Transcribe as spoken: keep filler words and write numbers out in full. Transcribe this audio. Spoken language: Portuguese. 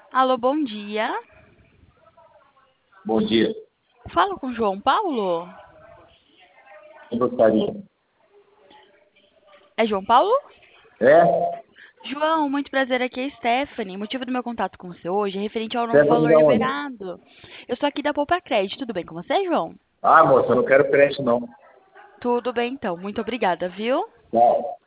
Alô, bom dia. Bom dia. Falo com João Paulo? Eu gostaria. É João Paulo? É? João, muito prazer, aqui é a Stephanie. O motivo do meu contato com você hoje é referente ao novo Stephanie valor da onde? liberado. Eu sou aqui da Poupa Crédito. Tudo bem com você, João? Ah, moça, eu não quero creche, não. Tudo bem, então. Muito obrigada, viu? Tchau.